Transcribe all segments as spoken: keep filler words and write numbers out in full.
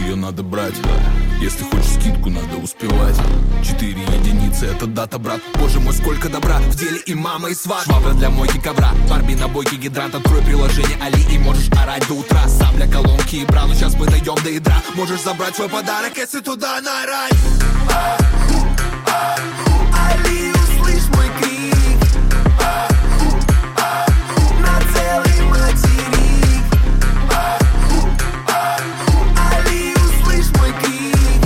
ее надо брать. Если хочешь скидку, надо успевать. Четыре единицы, это дата, брат. Боже мой, сколько добра в деле и мама, и сват. Швабра для мойки ковра, Барби на бойке гидрант. Открой приложение Али и можешь орать до утра. Сабля, колонки и бра, ну сейчас мы дойдем до ядра. Можешь забрать свой подарок, если туда наорать. Али, услышь мой крик на целый материк. Али, услышь мой крик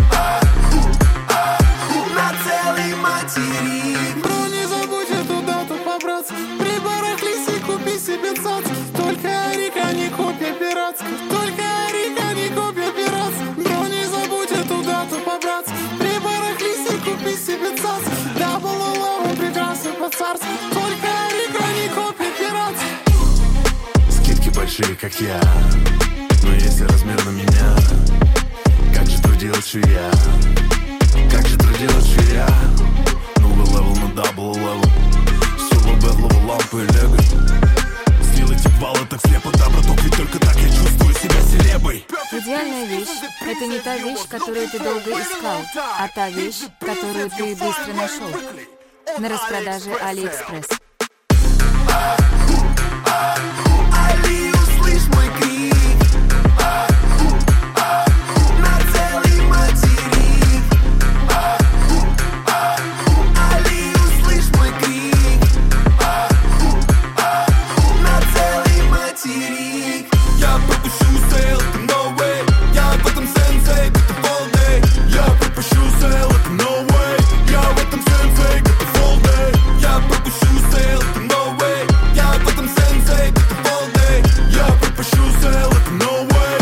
на целый материк. Бро, не забудь эту дату побраться. Прибарахлись и купи себе цацки. Только Рика, не копия пиратская. Только Рика, не копия пиратская. Бро, не забудь эту дату побраться. Прибарахлись и купи себе цацки. Дабл уловом прекрасный по-царски. Только Рика, не копия пиратская. Скидки большие, как я, но если размер на меня, как же трудилась швея, как же трудилась швея. Новый левел на дабл левел, соло бэтлова лампы и лего. Сделать вал, это слепо, да, браток, ведь только так я чувствую себя селебой. Идеальная вещь – это не та вещь, которую ты долго искал, а та вещь, которую ты быстро нашел. На распродаже AliExpress. Али, услышь мой крик на целый материк. Али, услышь мой крик на целый материк. Я пропущу сейл, no way. Я в этом сенсей, это all day. Я пропущу сейл, это no way. Я в этом сенсей, это all day. Я пропущу сейл, это no way. Я в этом сенсей, это all day. Я пропущу сейл, это no way.